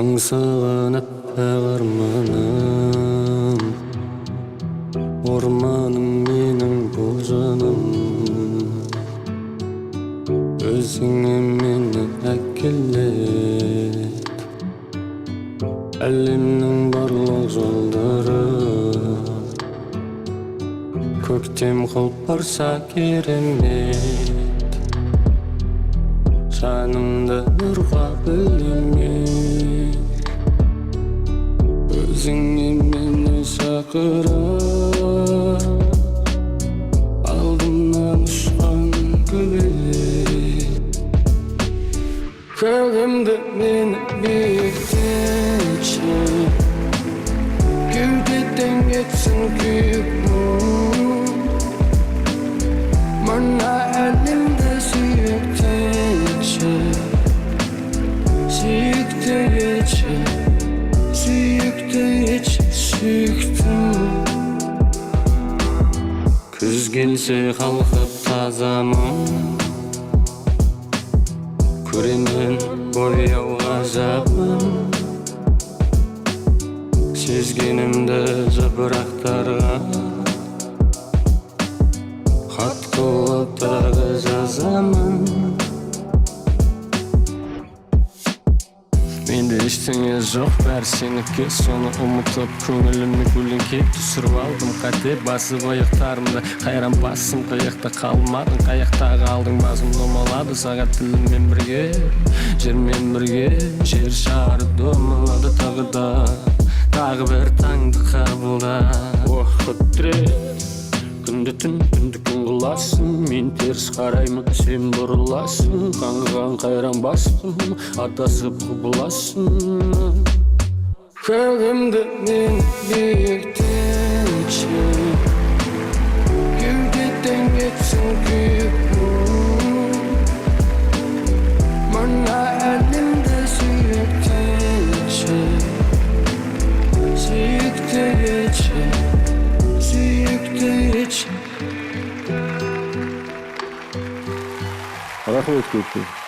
Аңсаған аппақ арманым, орманым менің бұл жаным. Өзіңе мені әкелет, әлемнің барлық жолдары. Көктем қылып барса керемет, жанымды нұрға бөлемек. Өзіңе мені шақырып, алдымнан ұшқан көбелек. Көгімді мені биіктетші, кеудеден кетсін күйік мұң. Мына әлемді сүйіктетші, сүйікті етші, сүйікті етші, сүйіктім. Күз келсе қалқып тазамын, көремін бояу ғажабын. Сезгенімді жапырақтарға хат қылып тағы жазамын. Менде ештеңе жоқ, бәрі сенікі. Соны ұмытып көңілімді көлеңке түсіріп алдым. Қате басып аяқтарымды қайран басым. Қаяқта қалмадың, қаяқта қалдың. Басым домалады сағат тіліммен бірге, жермен бірге. Жер шары домалады тағы да, тағы бір таңды қабылда. Уақыт тірек, күнді түн, түнді күн қыласың. Мен теріс қараймын, сен бұрыласың. Қаңғыған қайран бастым, атасып құбыласың. Көгімді мен биіктетші, кеудеден кетсін күйік мұң. Мына әлемді сүйіктетші, сүйікті етші, сүйікті етші. Рахмет көп.